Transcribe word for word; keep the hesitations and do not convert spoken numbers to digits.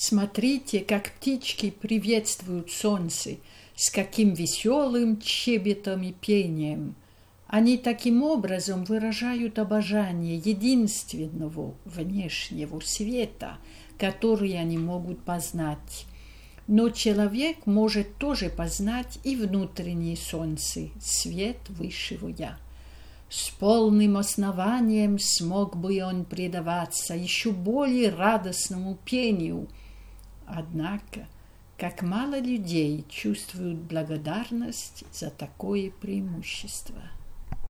Смотрите, как птички приветствуют солнце, с каким веселым чебетом и пением. Они таким образом выражают обожание единственного внешнего света, который они могут познать. Но человек может тоже познать и внутреннее солнце, свет высшего Я. С полным основанием смог бы он предаваться еще более радостному пению. Однако, как мало людей чувствуют благодарность за такое преимущество.